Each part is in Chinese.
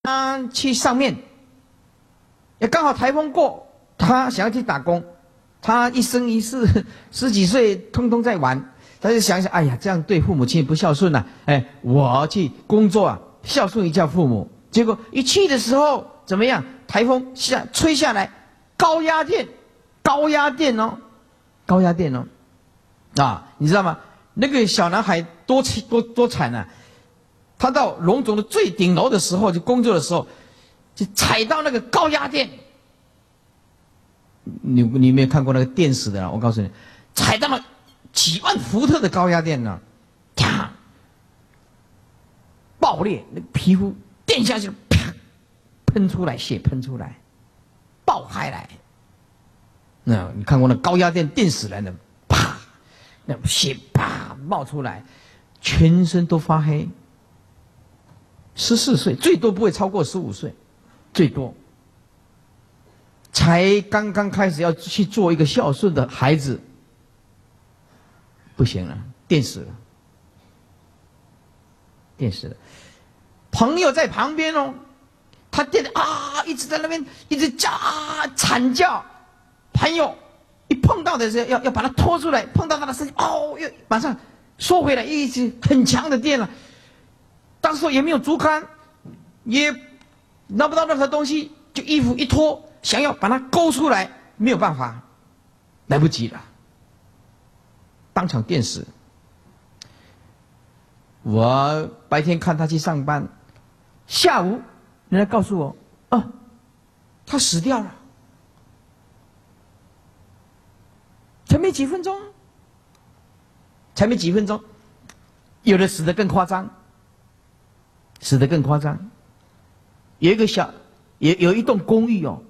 他去上面，也刚好台风过，他想要去打工。他一生一世十几岁，通通在玩。他就想想，哎呀，这样对父母亲不孝顺啊！哎，我要去工作啊，孝顺一下父母。结果一去的时候怎么样？台风吹下来，高压电哦，啊，你知道吗？那个小男孩多惨啊！他到龙总的最顶楼的时候，就工作的时候，就踩到那个高压电。你没有看过那个电死的？我告诉你，踩到了几万伏特的高压电呢，啪，爆裂，那个皮肤电下去，啪，喷出来，血喷出来，爆开来。那你看过那高压电电死人的，啪，那血啪冒出来，全身都发黑。14岁，最多不会超过15岁，最多。才刚刚开始要去做一个孝顺的孩子，不行了，电死了。朋友在旁边哦，他电啊，一直在那边一直叫啊，惨叫。朋友一碰到的时候，要把他拖出来，碰到他的身体，哦，又马上缩回来，一直很强的电了。当时也没有竹竿，也拿不到任何东西，就衣服一脱。想要把它勾出来，没有办法，来不及了，当场电死。我白天看他去上班，下午人家告诉我，他死掉了，才没几分钟，有的死得更夸张，有一栋公寓哦，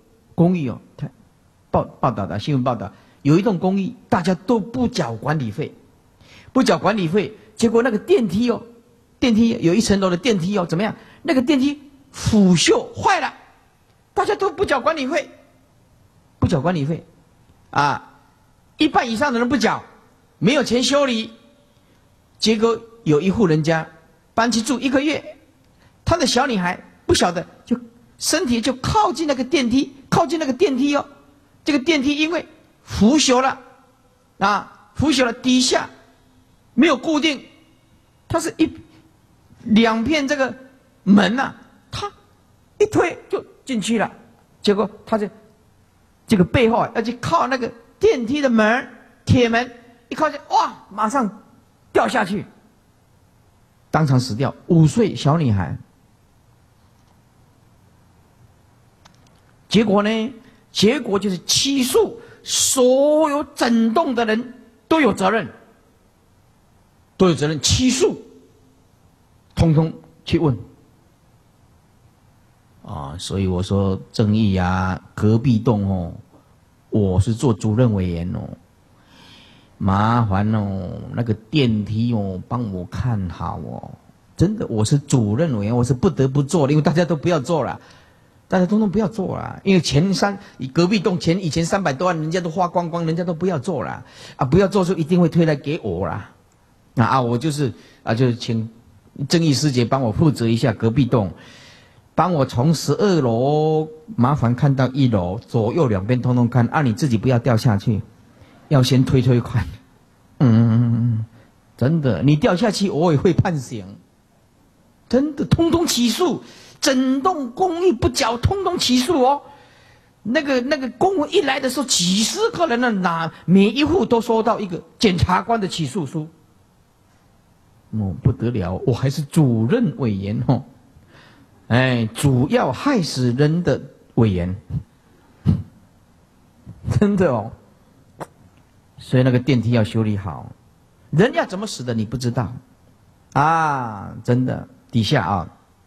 报道的新闻报道，有一栋公寓，大家都不缴管理费，结果那个电梯有1层楼的电梯怎么样？那个电梯腐朽坏了，大家都不缴管理费，啊，一半以上的人不缴，没有钱修理，结果有一户人家搬去住1个月，他的小女孩不晓得就。身体就靠近那个电梯哦，这个电梯因为腐朽了，底下没有固定，它是2片这个门啊，它一推就进去了，结果它这个背后要去靠那个电梯的门，铁门一靠近，哇，马上掉下去，当场死掉，5岁小女孩。结果就是起诉所有整栋的人都有责任，起诉，通通去问。所以我说正义啊，隔壁栋哦，我是做主任委员哦，麻烦哦，那个电梯哦，帮我看好哦，真的，我是主任委员，我是不得不做的，因为大家都不要做了。大家通通不要做了，因为隔壁栋以前300多万，人家都花光光，人家都不要做了啊！不要做就一定会推来给我啦。我就是请正义师姐帮我负责一下隔壁栋，帮我从12楼麻烦看到1楼，左右两边通通看，你自己不要掉下去，要先推看。真的，你掉下去我也会判刑，真的，通通起诉。整栋公寓不缴，通通起诉哦。那个公文一来的时候，几十个人呢，每一户都收到一个检察官的起诉书。不得了，我还是主任委员哦。主要害死人的委员，真的哦。所以那个电梯要修理好，人要怎么死的你不知道啊？真的，底下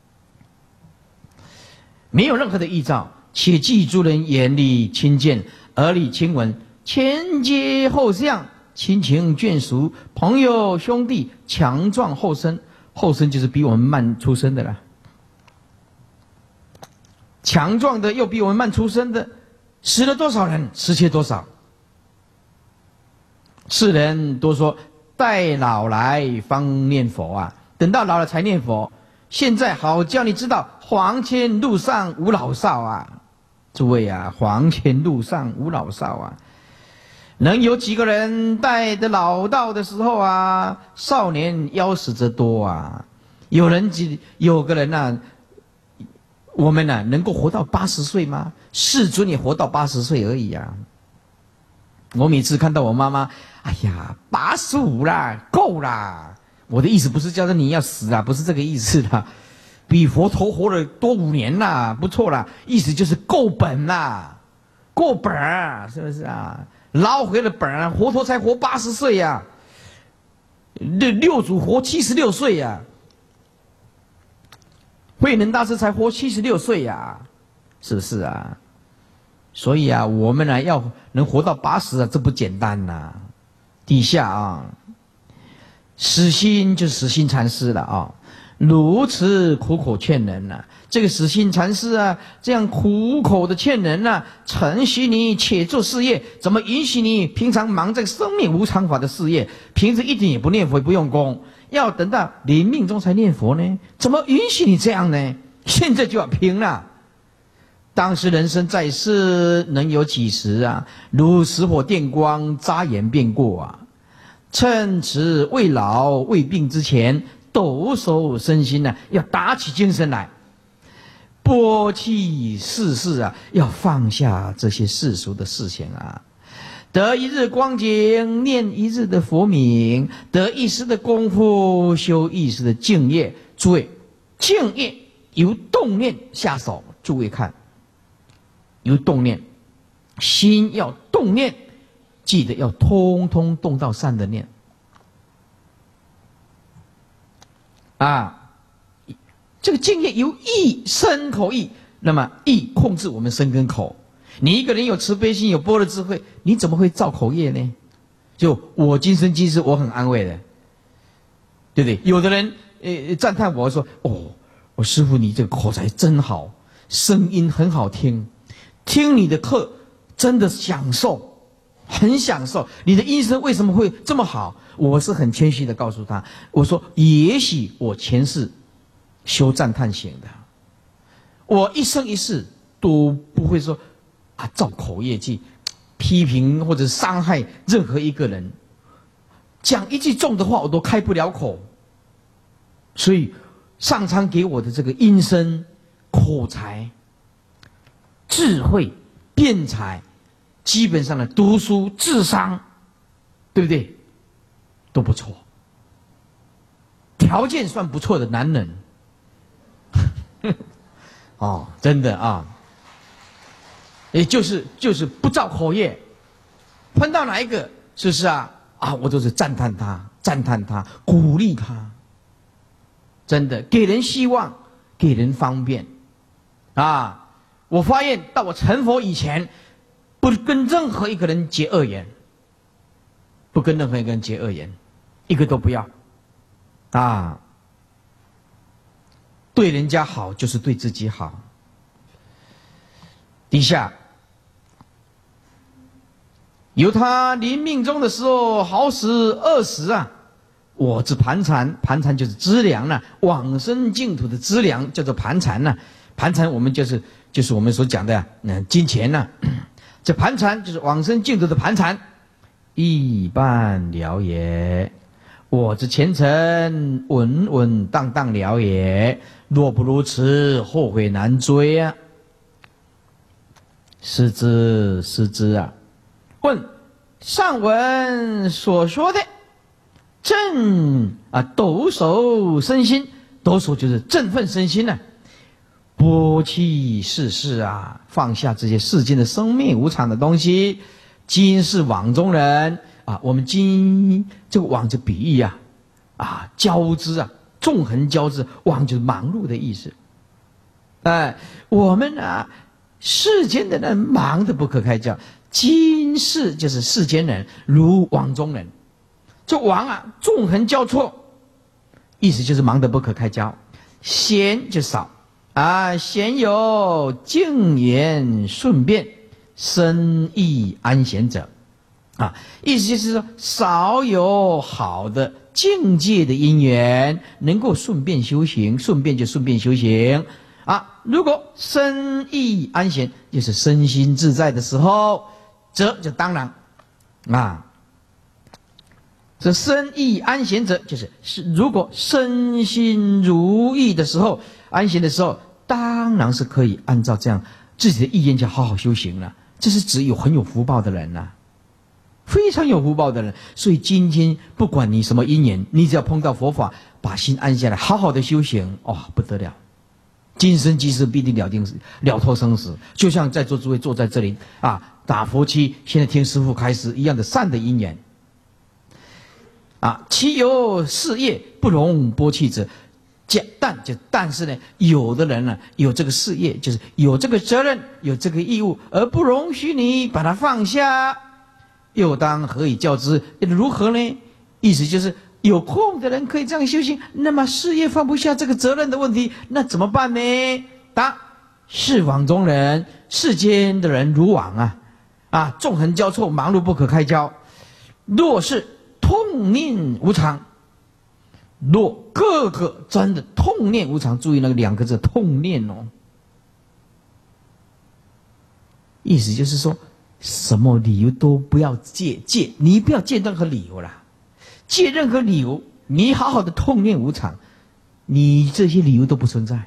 没有任何的依照，且记诸人眼里亲见，耳里亲闻，前接后相，亲情眷属，朋友兄弟，强壮后生。后生就是比我们慢出生的啦，强壮的又比我们慢出生的，死了多少人，失窃多少。世人多说待老来方念佛啊，等到老了才念佛。 现在好叫你知道，黄泉路上无老少啊！诸位啊，黄泉路上无老少啊！能有几个人待得老道的时候啊？少年夭死则多啊！有个人啊，我们啊能够活到80岁吗？世尊也活到80岁而已啊！我每次看到我妈妈，哎呀，85啦，够啦！我的意思不是叫做你要死啊，不是这个意思啦，比佛陀活了多5年啦，不错啦，意思就是够本啦，过本儿，是不是啊？捞回了本儿，佛陀才活80岁呀，六祖活76岁呀，慧能大师才活76岁呀，是不是啊？所以啊，我们呢要能活到80啊，这不简单呐。底下啊，死心就是死心禅师了啊，如此苦口劝人呐。这个死心禅师啊，这样苦口的劝人呐，承许你且做事业，怎么允许你平常忙在生命无常法的事业，平时一点也不念佛也不用功，要等到临命终才念佛呢？怎么允许你这样呢？现在就要拼了。当时人生在世，能有几时啊？如石火电光，眨眼便过啊！趁此未老未病之前，抖擞身心啊，要打起精神来，拨弃世事啊，要放下这些世俗的事情啊。得一日光景，念一日的佛名；得一时的功夫，修一时的净业。诸位，净业由动念下手。诸位看。由动念，心要动念，记得要通通动到善的念啊！这个净业由意、身、口、意，那么意控制我们身跟口。你一个人有慈悲心，有般若智慧，你怎么会造口业呢？就我今生今世我很安慰的，对不对？有的人赞叹我说：“哦，我师父你这个口才真好，声音很好听。”听你的课真的享受，很享受。你的音声为什么会这么好？我是很谦虚的告诉他，我说也许我前世修赞叹行的，我一生一世都不会说啊造口业去批评或者伤害任何一个人，讲一句重的话我都开不了口。所以上苍给我的这个音声、口才、智慧、辩才，基本上的读书、智商，对不对？都不错，条件算不错的男人。哦，真的啊，也就是不造口业，碰到哪一个，是不是啊？啊，我都是赞叹他，鼓励他，真的给人希望，给人方便，啊。我发现到我成佛以前，不跟任何一个人结恶缘，不跟任何一个人结恶缘，一个都不要，啊，对人家好就是对自己好。底下由他临命终的时候，好死恶死啊！我之盘缠，盘缠就是资粮了，往生净土的资粮叫做盘缠了。盘缠我们就是我们所讲的金钱呐，这盘缠就是往生净土的盘缠，一般了也。我之前程稳稳当当了也，若不如此，后悔难追啊！失之啊！问上文所说的振抖擞身心，抖擞就是振奋身心呢。拨弃世事啊，放下这些世间的生命无常的东西。今是网中人啊，我们今这个网就比喻交织啊，纵横交织，网就是忙碌的意思。我们世间的人忙得不可开交，今世就是世间人如网中人。这网纵横交错，意思就是忙得不可开交，闲就少。闲有静言顺变，生意安闲者，意思就是说少有好的境界的因缘，能够顺便修行，顺便修行啊。如果身意安闲，就是身心自在的时候，则就当然啊。这身意安闲者，就是如果身心如意的时候，安闲的时候，当然是可以按照这样自己的意愿去好好修行了。这是指很有福报的人呐，非常有福报的人。所以今天不管你什么因缘，你只要碰到佛法，把心安下来，好好的修行，哇，不得了！今生今世必定了脱生死。就像在座诸位坐在这里啊，打佛七，现在听师父开示一样的善的因缘。啊，其有事业不容剥弃者，但是呢，有的人呢，有这个事业，就是有这个责任，有这个义务，而不容许你把它放下，又当何以教之？如何呢？意思就是有空的人可以这样修行，那么事业放不下这个责任的问题，那怎么办呢？答：世网中人，世间的人如网啊，纵横交错，忙碌不可开交。若是痛念无常，若个个真的痛念无常，注意那个2个字痛念哦。意思就是说，什么理由都不要借，你不要借任何理由啦，借任何理由，你好好的痛念无常，你这些理由都不存在。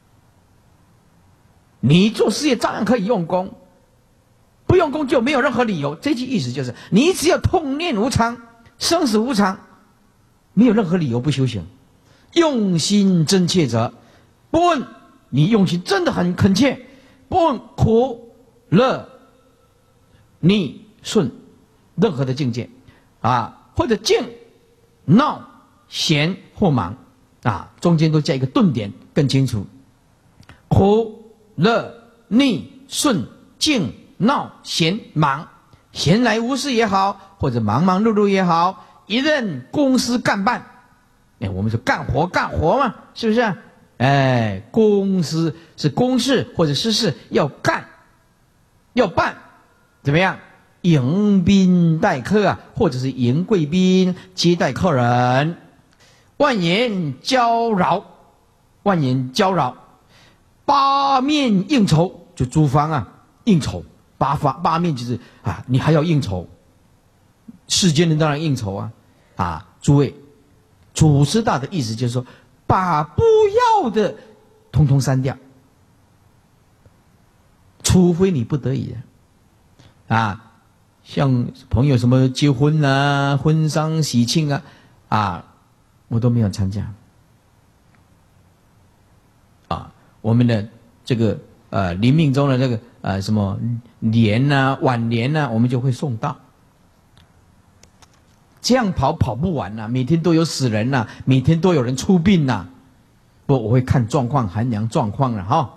你做事业照样可以用功，不用功就没有任何理由。这句意思就是，你只要痛念无常，生死无常，没有任何理由不修行。用心真切者，不问你用心真的很恳切，不问苦乐逆顺任何的境界啊，或者静闹闲或忙啊，中间都加一个顿点更清楚。苦乐逆顺静闹闲忙，闲来无事也好，或者忙忙碌碌也好，一任公司干办。我们说干活嘛，是不是？公司是公事或者私事，要干要办，怎么样？迎宾待客啊，或者是迎贵宾接待客人，万言交扰，八面应酬，就诸方啊应酬，八面就是啊，你还要应酬，世间人当然应酬啊，诸位，祖师大的意思就是说，把不要的通通删掉，除非你不得已啊，像朋友什么结婚啊、婚丧喜庆啊，我都没有参加啊。我们的这个临命中的这个什么年晚年我们就会送到。这样跑不完每天都有死人每天都有人出殡我会看状况，衡量状况了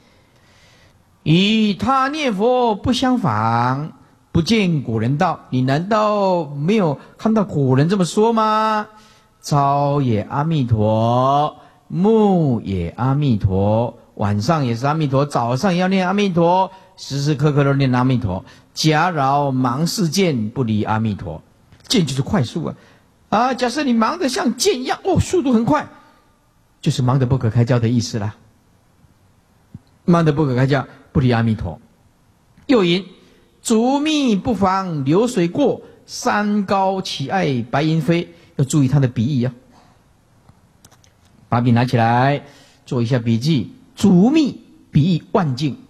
与他念佛不相仿，不见古人道。你难道没有看到古人这么说吗？朝也阿弥陀，暮也阿弥陀，晚上也是阿弥陀，早上也要念阿弥陀，时时刻刻都念阿弥陀。假扰忙事见，不离阿弥陀。见就是快速假设你忙得像箭一样速度很快，就是忙得不可开交的意思啦。忙得不可开交，不离阿弥陀。又云：竹密不妨流水过，山高岂爱白云飞。要注意它的比喻把笔拿起来做一下笔记。竹密比喻万境，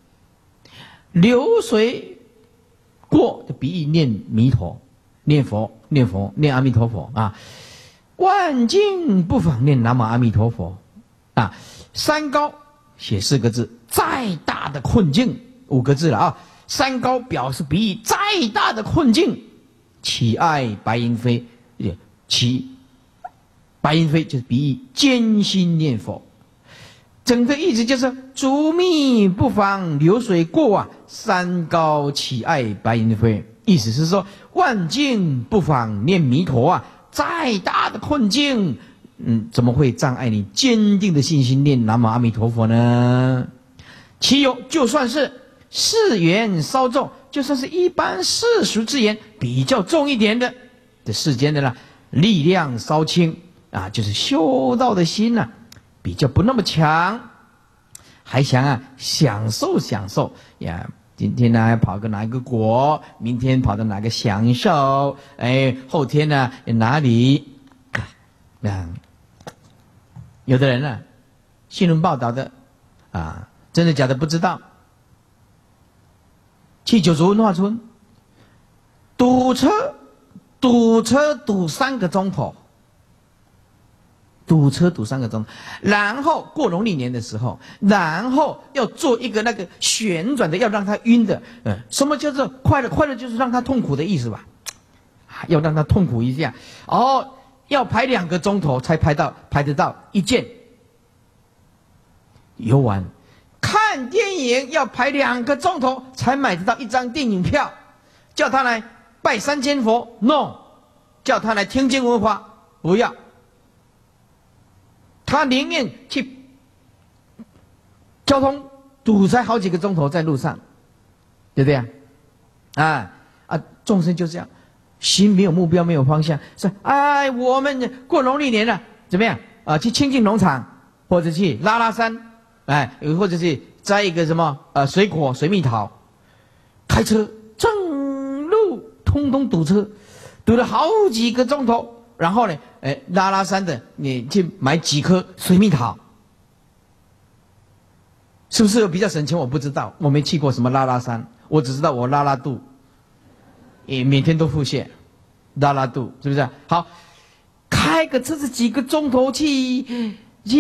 流水过的比喻念弥陀，念佛，念阿弥陀佛万境不妨念南无阿弥陀佛山高写4个字，再大的困境5个字了山高表示比喻再大的困境，岂爱白云飞，其白云飞就是比喻艰辛念佛。整个意思就是竹密不妨流水过山高岂爱白云飞。意思是说，万境不妨念弥陀再大的困境怎么会障碍你坚定的信心念南无阿弥陀佛呢？其有就算是世缘稍重，就算是一般世俗之言比较重一点的世间的力量稍轻啊，就是修道的心呢、比较不那么强，还想享受享受呀。今天呢跑个哪一个国，明天跑到哪个享受，后天呢哪里有的人呢，新闻报道的真的假的不知道，去九族文化村堵车堵3个钟头，堵车堵3个钟头，然后过农历年的时候，然后要做一个那个旋转的，要让他晕的。什么叫做快乐？快乐就是让他痛苦的意思吧？要让他痛苦一下。要排2个钟头才排得到一件。游玩看电影要排2个钟头才买得到1张电影票，叫他来拜3000佛 ，no， 叫他来听经闻法，不要。他宁愿去交通堵塞好几个钟头在路上，对不对众生就这样，心没有目标，没有方向，说我们过农历年了，怎么样去清境农场，或者去拉拉山，或者是摘一个什么水果水蜜桃，开车正路通通堵车，堵了好几个钟头。然后呢，拉拉山的你去买几颗水蜜桃，是不是比较省钱？我不知道，我没去过什么拉拉山，我只知道我拉拉肚，每天都腹泻，拉拉肚，是不是？好，开个车子几个钟头去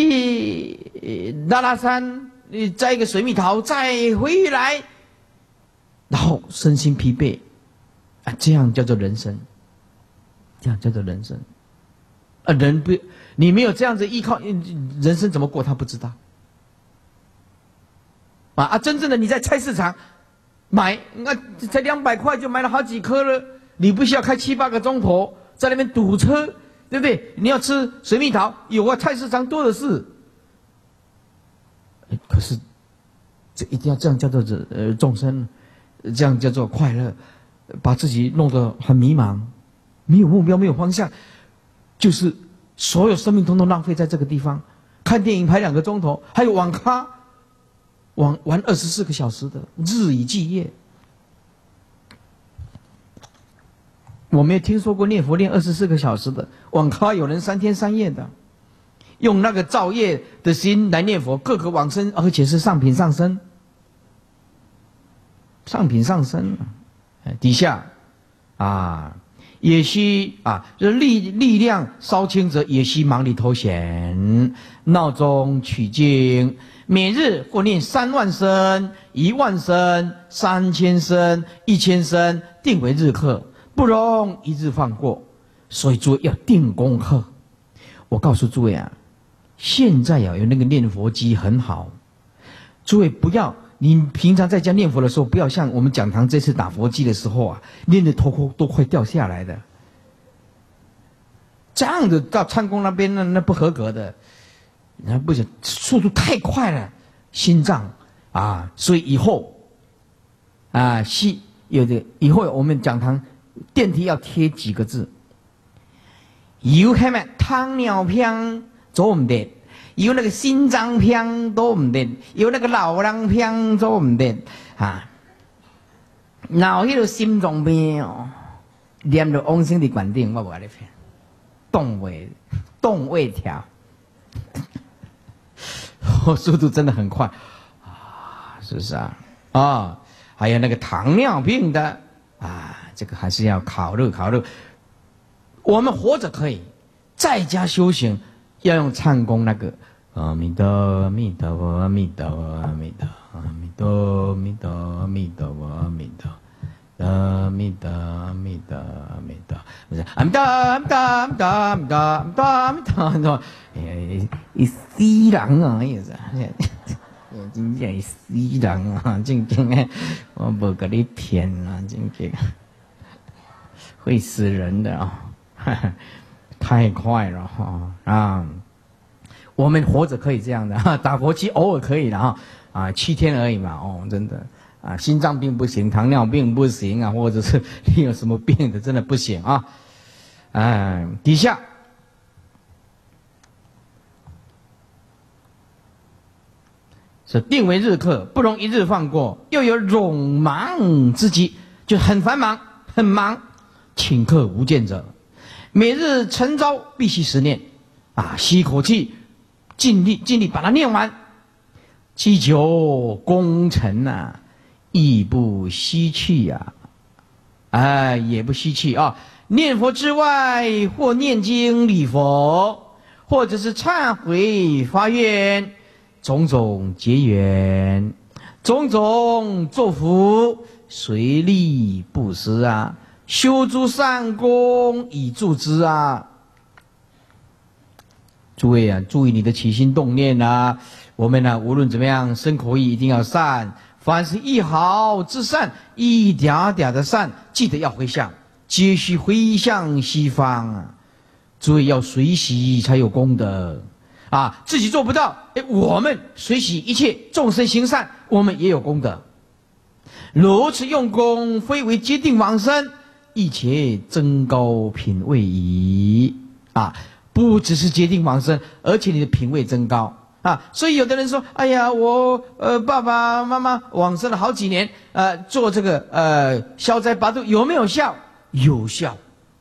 拉拉山，摘一个水蜜桃，再回来，然后身心疲惫，这样叫做人生。这样叫做人生，人不，你没有这样子依靠，人生怎么过他不知道。真正的你在菜市场买，才200块就买了好几颗了，你不需要开7、8个钟头在那边堵车，对不对？你要吃水蜜桃，有菜市场多的是。可是这一定要这样叫做众生，这样叫做快乐，把自己弄得很迷茫。没有目标，没有方向，就是所有生命统统浪费在这个地方。看电影排2个钟头，还有网咖，玩24个小时的，日以继夜。我没有听说过念佛念24个小时的，网咖有人3天3夜的，用那个造业的心来念佛，各个往生，而且是上品上身，上品上身，底下也需就是力量稍轻者，也需忙里偷闲，闹钟取经，每日或念3万声、1万声、3000声、1000声，定为日课，不容一日放过。所以诸位要定功课。我告诉诸位现在有那个念佛机很好，诸位不要。你平常在家念佛的时候，不要像我们讲堂这次打佛机的时候念的头都快掉下来的。这样子到参公那边那不合格的，那不行，速度太快了，心脏所以以后以后我们讲堂电梯要贴几个字：有什么糖尿病做唔得。有那个心脏病都唔得，有那个老人病都唔得然后迄个心脏病念到往生的观点，我无甲你骗，动位条，速度真的很快是不是还有那个糖尿病的这个还是要考虑。我们活着可以，在家修行要用唱功那个。阿弥陀阿弥陀佛阿弥陀阿弥陀阿弥陀阿弥陀阿弥陀阿弥陀阿弥陀阿弥陀阿弥陀，不是阿弥陀阿弥陀阿弥陀阿弥陀阿弥陀阿弥陀阿弥陀，死人意思，真正死人真正我无跟你骗真正会死人的太快了我们活着可以这样的打佛机偶尔可以的7天而已嘛真的心脏病不行，糖尿病不行或者是你有什么病的真的不行底下是定为日课，不容一日放过，又有冗忙之急，就很繁忙，很忙，顷刻无间者，每日晨朝必须10念，吸一口气，尽力把它念完，积久功成亦不息气也不息气念佛之外，或念经礼佛，或者是忏悔发愿，种种结缘，种种作福，随力布施修诸善功以助之诸位注意你的起心动念我们无论怎么样，身口意一定要善，凡是一毫之善，一点点的善，记得要回向，皆须回向西方诸位要随喜才有功德自己做不到，我们随喜一切众生行善，我们也有功德。如此用功，非为决定往生，亦且增高品位矣不只是决定往生，而且你的品位增高所以有的人说，哎呀，我爸爸妈妈往生了好几年，做这个消灾八度有没有效？有效，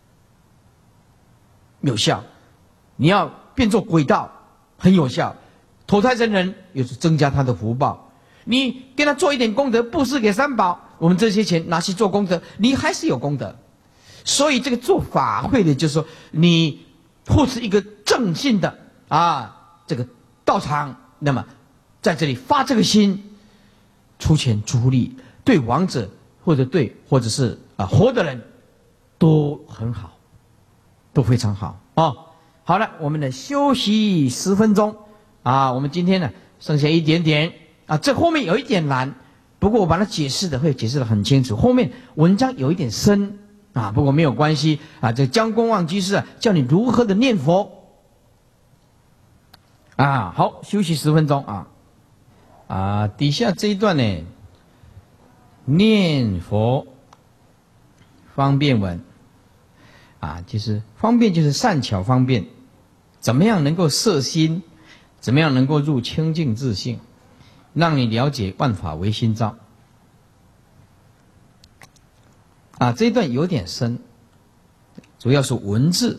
有效。你要变作鬼道，很有效。投胎成人，也是增加他的福报。你给他做一点功德，布施给三宝，我们这些钱拿去做功德，你还是有功德。所以这个做法会的，就是说你护持一个正信的这个道场，那么在这里发这个心，出钱出力，对亡者或者是活的人都很好，都非常好好了，我们的休息10分钟我们今天呢剩下一点点这后面有一点难，不过我把它解释的很清楚，后面文章有一点深不过没有关系这姜公望居士教你如何的念佛好，休息10分钟底下这一段呢，念佛方便文就是方便，就是善巧方便，怎么样能够摄心，怎么样能够入清净自性，让你了解万法唯心造这一段有点深，主要是文字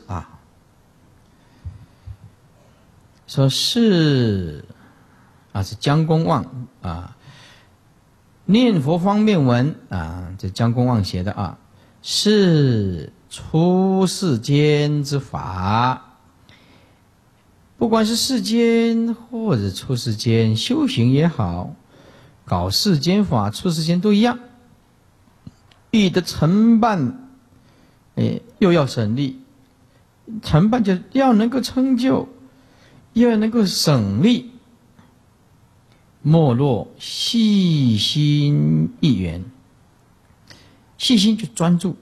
说是是姜公望念佛方便文这姜公望写的是出世间之法，不管是世间或者出世间修行也好，搞世间法出世间都一样，欲得承办又要省力，承办就要能够成就，又要能够省力，莫若细心一缘，细心就专注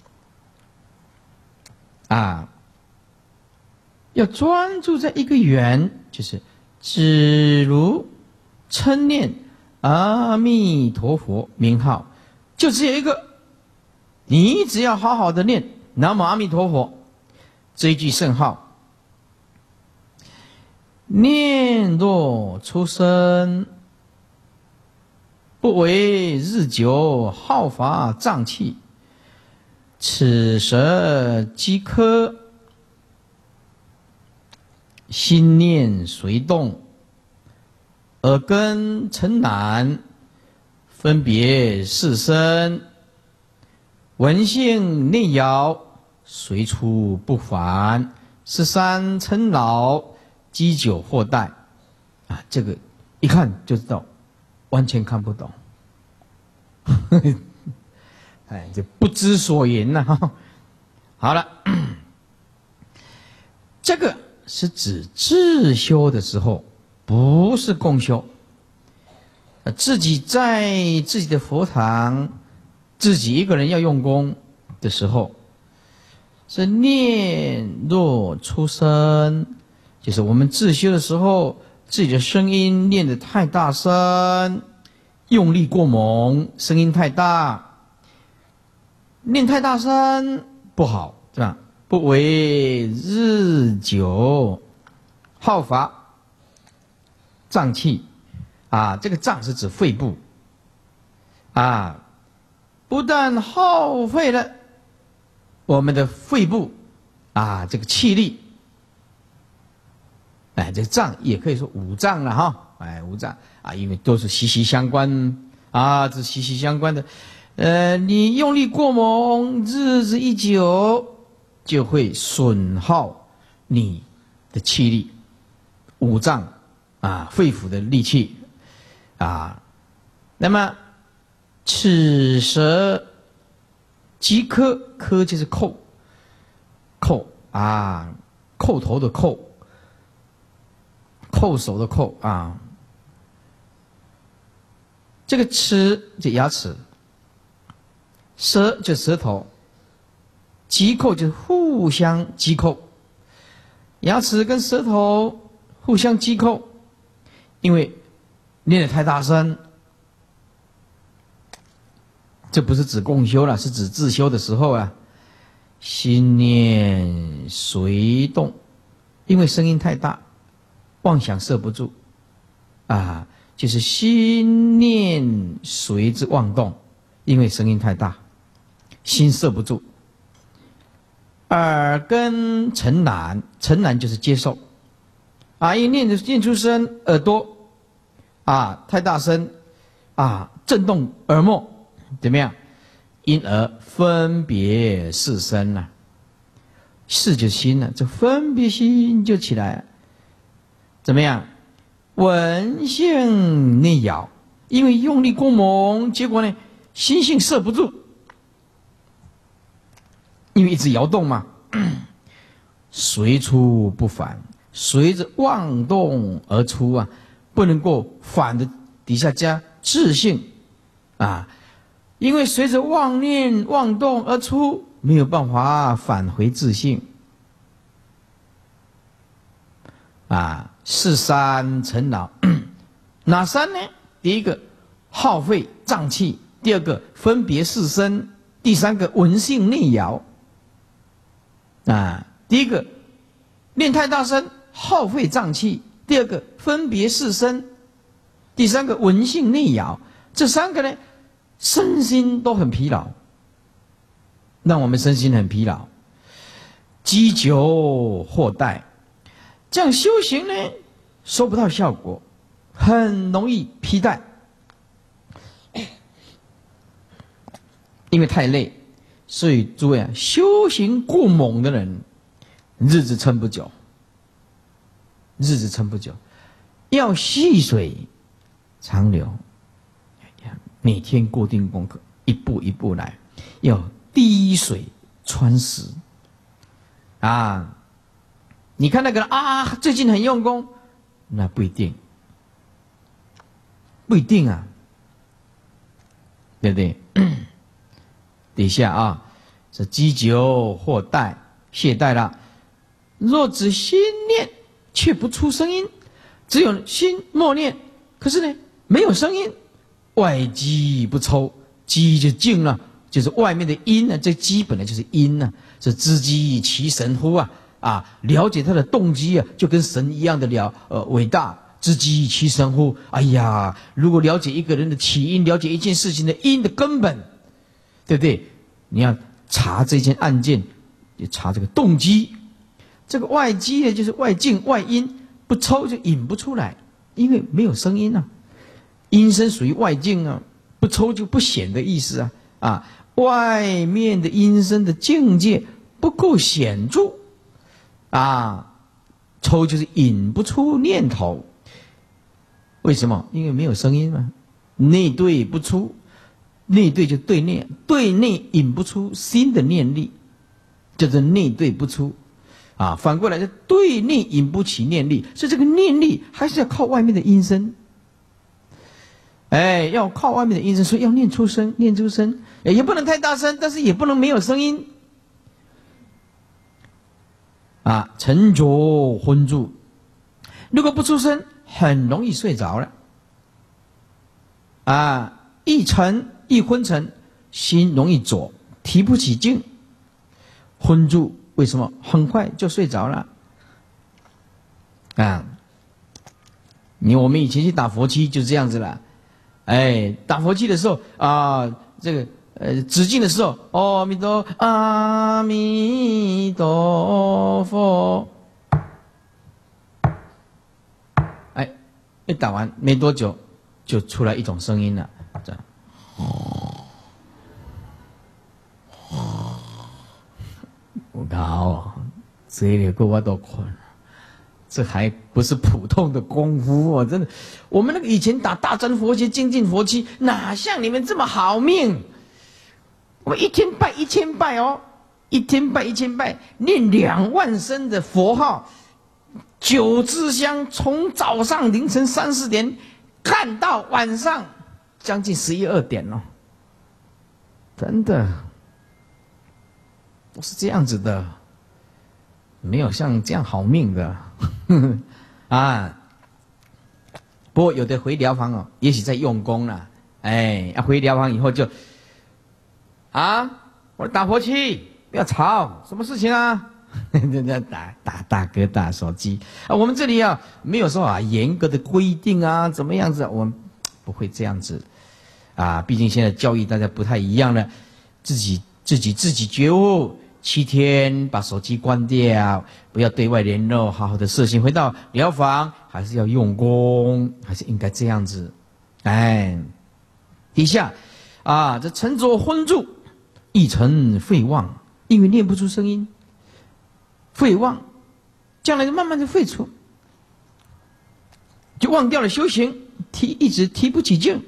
要专注在一个缘，就是只如称念阿弥陀佛名号，就只有一个，你只要好好的念南无阿弥陀佛这一句圣号，念若出生，不为日久耗乏脏器，此时即刻心念随动，耳根尘染，分别四身，闻性内摇，随处不凡，13尘扰，积久祸代这个一看就知道完全看不懂就不知所云好了这个是指自修的时候，不是共修自己在自己的佛堂，自己一个人要用功的时候，是念若出声，就是我们自修的时候，自己的声音念得太大声，用力过猛，声音太大，念太大声不好，是吧？ 不为日久耗乏脏气啊，这个脏是指肺部啊，不但耗费了我们的肺部啊这个气力，哎，这脏也可以说五脏了哈，哎，五脏啊，因为都是息息相关啊，这息息相关的。你用力过猛，日子一久，就会损耗你的气力，五脏啊，肺腑的力气啊。那么，齿舌即科，科就是扣啊，扣头的扣，扣手的扣啊。这个齿就牙齿，舌就舌头。击扣就是互相击扣，牙齿跟舌头互相击扣，因为念得太大声，这不是指共修了，是指自修的时候啊，心念随动，因为声音太大，妄想摄不住啊，就是心念随之妄动，因为声音太大，心摄不住。耳根承揽，承揽就是接受啊，一念出声，耳朵啊太大声啊，震动耳膜，怎么样？因而分别是声了，是就心了，这分别心就起来了，怎么样？闻性内咬，因为用力过猛，结果呢，心性摄不住。因为一直摇动嘛，随出不返，随着妄动而出啊，不能够反的底下加自性啊，因为随着妄念妄动而出，没有办法返回自性啊。是三尘恼，哪三呢？第一个耗费脏气，第二个分别是身，第三个闻性内摇。啊，第一个念太大声，耗费脏气；第二个分别是身；第三个闻性内摇。这三个呢，身心都很疲劳，让我们身心很疲劳，积久或怠。这样修行呢，收不到效果，很容易疲怠，因为太累。所以诸位啊，修行过猛的人，日子撑不久，日子撑不久。要细水长流，每天固定功课，一步一步来，要滴水穿石啊！你看那个人啊，最近很用功，那不一定，不一定啊，对不对？底下啊，是积久或怠，懈怠了。若只心念却不出声音，只有心默念，可是呢没有声音，外机不抽，机就静了，就是外面的音呢，这机本来就是音呢，是知机其神乎啊啊！了解他的动机啊，就跟神一样的伟大。知机其神乎？哎呀，如果了解一个人的起因，了解一件事情的因的根本。对不对？你要查这件案件，就查这个动机。这个外机呢，就是外境外因，不抽就引不出来，因为没有声音啊。音声属于外境啊，不抽就不显的意思啊啊！外面的音声的境界不够显著啊，抽就是引不出念头。为什么？因为没有声音嘛，内对不出。内对就对内，对内引不出新的念力，叫做内对不出啊。反过来就对内引不起念力，所以这个念力还是要靠外面的音声。哎，要靠外面的音声，所以要念出声，念出声，也不能太大声，但是也不能没有声音啊。沉着昏住，如果不出声，很容易睡着了啊。一沉一昏沉，心容易浊，提不起劲，昏住为什么？很快就睡着了。啊，我们以前去打佛七就是这样子了。哎，打佛七的时候啊，这个止境的时候，阿弥陀阿弥陀佛。哎，一打完没多久，就出来一种声音了，这样。我靠，这个我都困了，这还不是普通的功夫哦！真的，我们那个以前打大乘佛学、精进佛七，哪像你们这么好命？我们一天拜1000拜哦，一天拜1000拜，念2万声的佛号，9支香，从早上凌晨3、4点看到晚上将近11、2点哦，真的。都是这样子的，没有像这样好命的啊。不过有的回疗房哦，也许在用功了。哎，回疗房以后就我打佛七，不要吵，什么事情啊？打大哥大手机啊！我们这里没有说严格的规定怎么样子？我们不会这样子啊。毕竟现在教育大家不太一样了，自己觉悟。7天把手机关掉，不要对外联络，好好的摄心。回到疗房还是要用功，还是应该这样子。哎，底下这沉着昏住，一成废忘，因为念不出声音，废忘，将来就慢慢的废除，就忘掉了修行，一直提不起劲。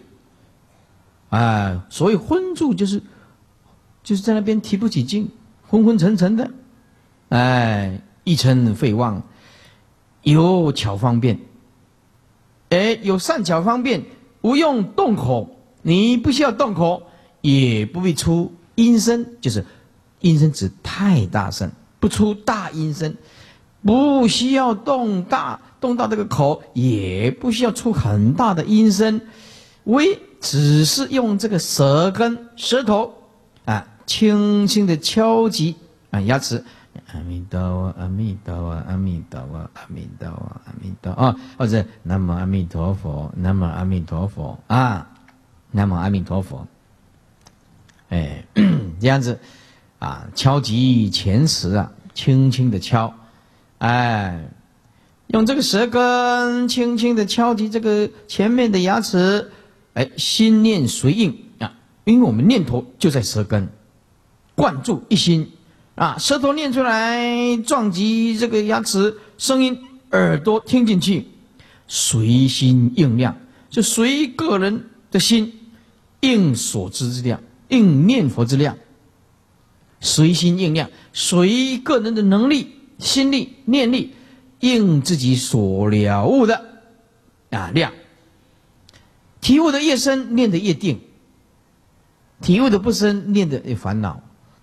所谓昏住就是在那边提不起劲。昏昏沉沉的，一成废忘，有巧方便，有善巧方便，无用动口，你不需要动口，也不必出音声，就是音声指太大声，不出大音声，不需要动到这个口，也不需要出很大的音声，只是用这个舌头轻轻的敲击牙齿，阿弥陀佛，阿弥陀佛，阿弥陀佛，阿弥陀佛，阿弥陀佛，或者南无阿弥陀佛，南无阿弥陀佛南无阿弥陀佛，这样子敲击前齿轻轻的敲，用这个舌根轻轻的敲击这个前面的牙齿，心念随应因为我们念头就在舌根。灌注一心舌头念出来，撞击这个牙齿，声音耳朵听进去，随心应量，就随个人的心应所知之量，应念佛之量，随心应量，随个人的能力、心力、念力，应自己所了悟的量。体悟的越深，念得越定；体悟的不深，念得越烦恼。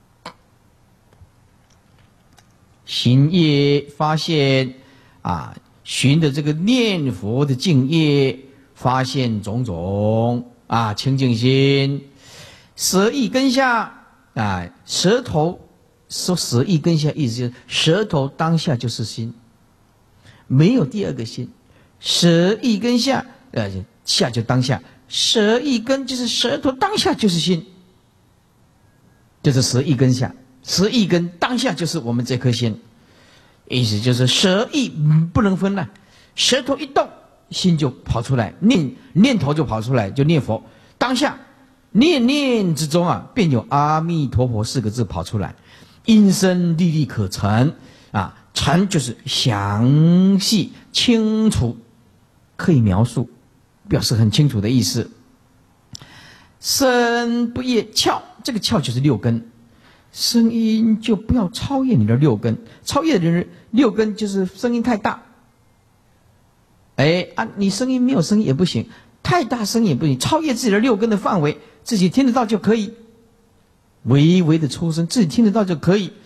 行业发现循着这个念佛的境业，发现种种清净心。舌意根下舌头说舌意根下，意思就是舌头当下就是心，没有第二个心。舌意根下下就当下，舌意根就是舌头当下就是心，就是舌意根下。舌意根当下就是我们这颗心，意思就是舌意不能分了，舌头一动，心就跑出来，念头就跑出来，就念佛。当下念之中便有阿弥陀佛4个字跑出来，音声历历可成成就是详细清楚，可以描述，表示很清楚的意思。声不越窍，这个窍就是6根。声音就不要超越你的6根，超越的人6根就是声音太大。你声音没有声音也不行，太大声也不行，超越自己的6根的范围，自己听得到就可以。微微的出声，自己听得到就可以。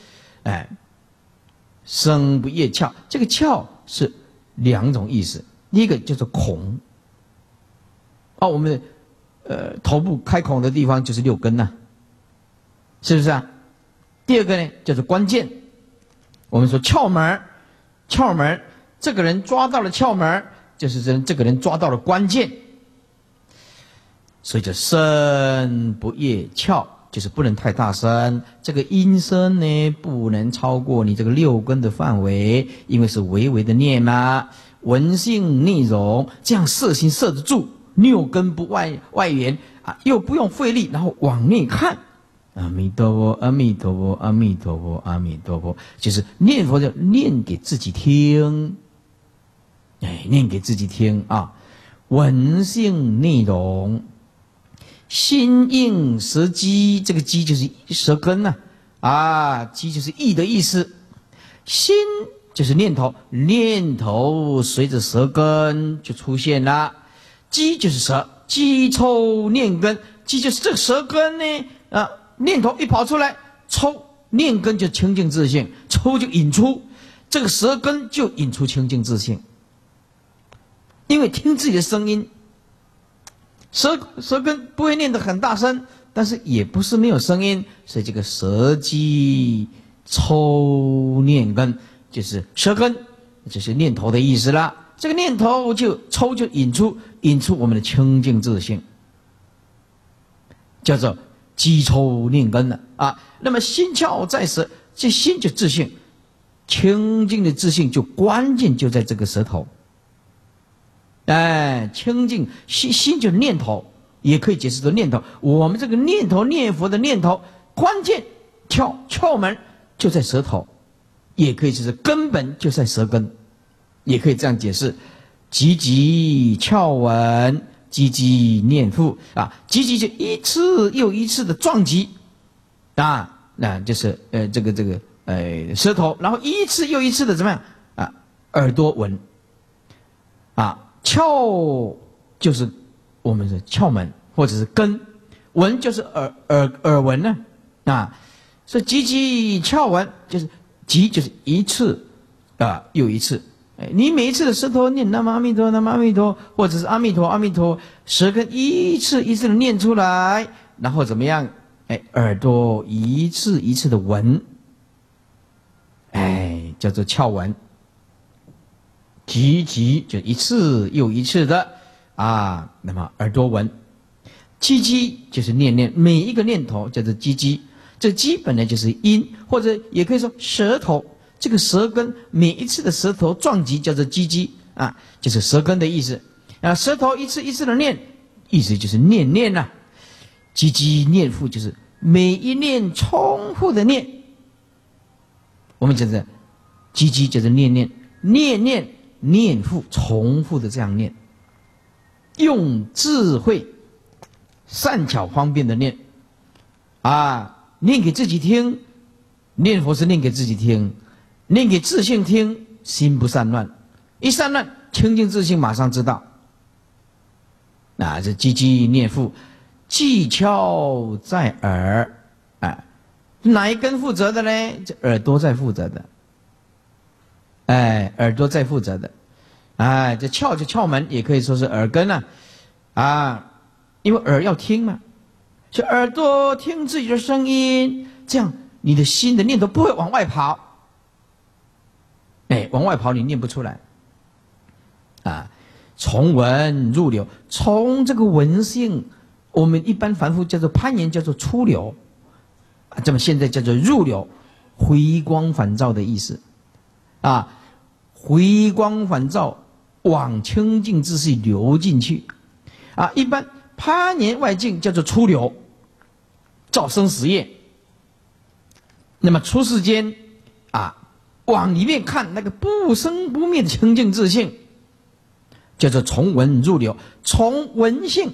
声不越窍，这个窍是2种意思，第一个叫做孔。我们头部开孔的地方就是6根是不是第二个呢，叫做关键， 我们说窍门，窍门，这个人抓到了窍门，就是这个人抓到了关键。所以叫声不越窍，就是不能太大声，这个音声呢不能超过你这个六根的范围，因为是微微的念嘛，闻性内容，这样摄心摄得住，六根不外缘啊，又不用费力，然后往内看。阿弥陀佛，阿弥陀佛，阿弥陀佛，阿弥陀佛，就是念佛就念给自己听，念给自己听啊，闻性内容。心应舌机，这个机就是舌根呐，机就是意的意思。心就是念头，念头随着舌根就出现了。机就是舌，机抽念根，机就是这个舌根呢，念头一跑出来，抽念根就清净自性，抽就引出，这个舌根就引出清净自性。因为听自己的声音。舌根不会念得很大声，但是也不是没有声音，所以这个舌机抽念根就是舌根，就是念头的意思啦。这个念头就抽就引出我们的清净自性，叫做机抽念根了啊。那么心窍在舌，这心就自性，清净的自性就关键就在这个舌头。清净心就是念头，也可以解释作念头。我们这个念头念佛的念头，关键窍门就在舌头，也可以就是根本就在舌根，也可以这样解释。积极窍闻，积极念复啊，积极就一次又一次的撞击那就是这个舌头，然后一次又一次的怎么样耳朵闻窍就是我们的窍门或者是根，闻就是耳闻呢所以积极窍闻就是积就是一次又一次，你每一次的舌头念南无阿弥陀南无阿弥陀，或者是阿弥陀阿弥陀，舌根一次一次的念出来，然后怎么样耳朵一次一次的闻，叫做窍闻。积就一次又一次的那么耳朵闻，积就是念，每一个念头叫做积，这积本来就是音，或者也可以说舌头，这个舌根每一次的舌头撞击叫做积就是舌根的意思舌头一次一次的念，意思就是念积念复就是每一念重复的念，我们讲的积就是念复重复的这样念，用智慧善巧方便的念念给自己听，念佛是念给自己听，念给自性听，心不散乱，一散乱清净自性马上知道这积念复，技巧在耳哪一根负责的呢？这耳朵在负责的耳朵在负责的这窍就窍门，也可以说是耳根因为耳要听嘛，所以耳朵听自己的声音，这样你的心的念头不会往外跑往外跑你念不出来从闻入流，从这个闻性，我们一般凡夫叫做攀岩，叫做出流这么现在叫做入流，回光返照的意思回光返照往清净自性流进去一般攀岩外境叫做出流，照生死业。那么出世间往里面看那个不生不灭的清净自性，叫做从闻入流，从闻性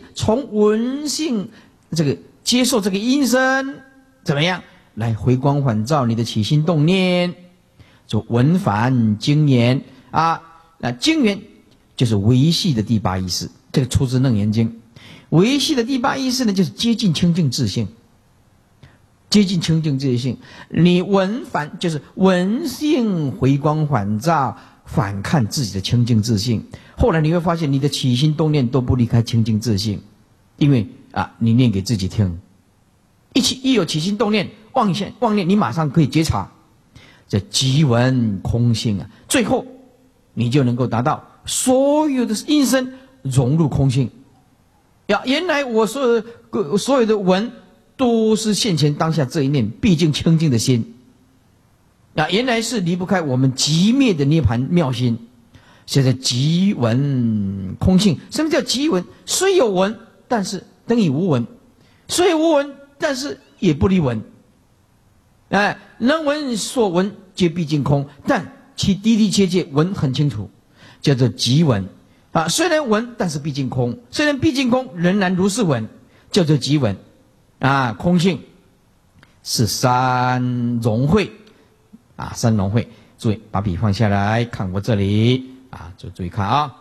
这个接受这个音声，怎么样来回光返照你的起心动念，就闻法经言那经言就是维系的第八意识，这个出自楞严经。维系的第八意识呢，就是接近清净自性，接近清净自性。你闻法就是闻性回光返照，反看自己的清净自性。后来你会发现，你的起心动念都不离开清净自性，因为你念给自己听，一有起心动念妄念，你马上可以觉察。 这即闻空性啊，最后你就能够达到所有的音声融入空性。呀，原来我所有的闻都是现前当下这一念毕竟清净的心。啊，原来是离不开我们寂灭的涅盘妙心。现在即闻空性，什么叫即闻？虽有闻，但是等于无闻；虽无闻，但是也不离闻。哎，人闻所闻皆毕竟空，但其的的切切闻很清楚，叫做即闻。啊，虽然闻，但是毕竟空；虽然毕竟空，仍然如是闻，叫做即闻。啊，空性是三融会。啊，三融会。注意，把笔放下来，看我这里。啊，注意看啊！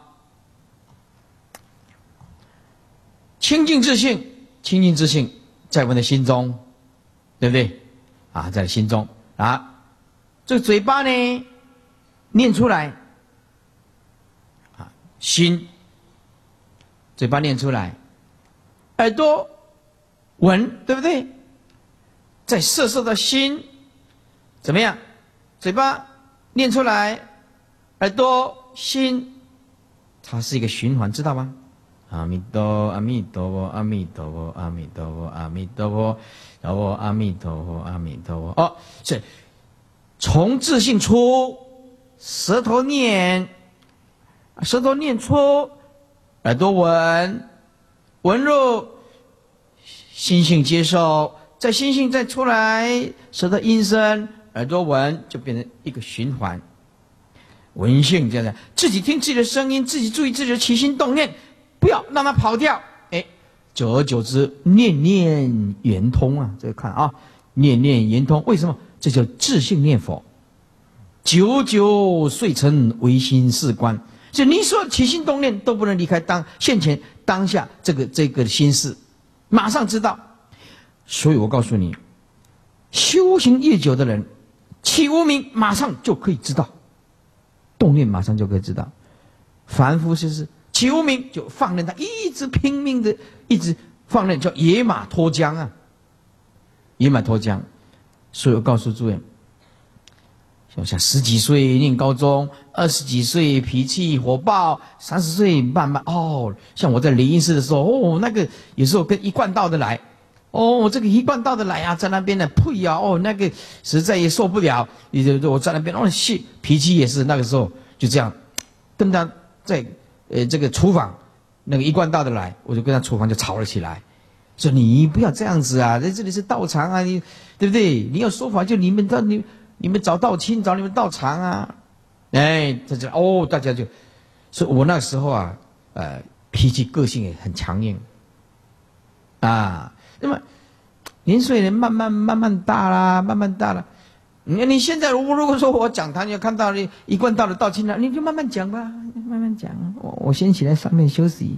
清净自性，清净自性在我们的心中，对不对？啊，在心中啊，这个嘴巴呢念出来，啊，心，嘴巴念出来，耳朵闻，对不对？再摄受到心，怎么样？嘴巴念出来，耳朵。心，它是一个循环，知道吗？阿弥陀，阿弥陀佛，阿弥陀佛，阿弥陀佛，阿弥陀佛，阿弥陀佛，阿弥陀佛。哦，是从自性出，舌头念，舌头念出，耳朵闻，闻入，心性接受，在心性再出来，舌头音声，耳朵闻，就变成一个循环。闻性这样，自己听自己的声音，自己注意自己的起心动念，不要让它跑掉。哎，久而久之，念念圆通啊！这个看啊，念念圆通，为什么？这叫自性念佛，久久遂成唯心是观。就你说起心动念都不能离开现前当下这个心事，马上知道。所以我告诉你，修行越久的人，起无明马上就可以知道。动念马上就可以知道，凡夫就是起无明就放任他，一直拼命的一直放任，叫野马脱缰啊，野马脱缰。所以我告诉诸位，像10几岁念高中，20几岁脾气火爆，30岁慢慢哦，像我在灵隐寺的时候，哦，那个有时候跟一贯道的来，哦，这个一贯道的来啊，在那边呢，呸啊，哦，那个实在也受不了，我在那边哦，脾气也是那个时候就这样，跟他在这个厨房那个一贯道的来，我就跟他厨房就吵了起来，说你不要这样子啊，在这里是道场啊，你对不对？你要说法就你们找道亲，找你们道场啊，哎，在这哦，大家就，所以我那时候啊，脾气个性也很强硬啊。那么年岁人慢慢大啦，慢慢大了。你现在如果说我讲堂，你要看到一贯道的道亲了，你就慢慢讲吧，慢慢讲。我先起来上面休息。